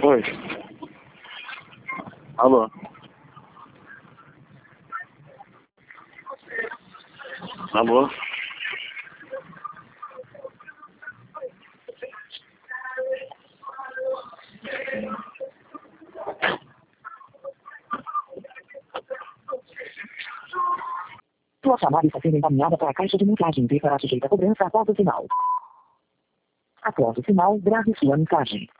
Oi. Alô. Alô. Sua chamada está sendo encaminhada para a caixa de mensagem e será sujeita a cobrança após o sinal. Após o sinal, grave sua mensagem.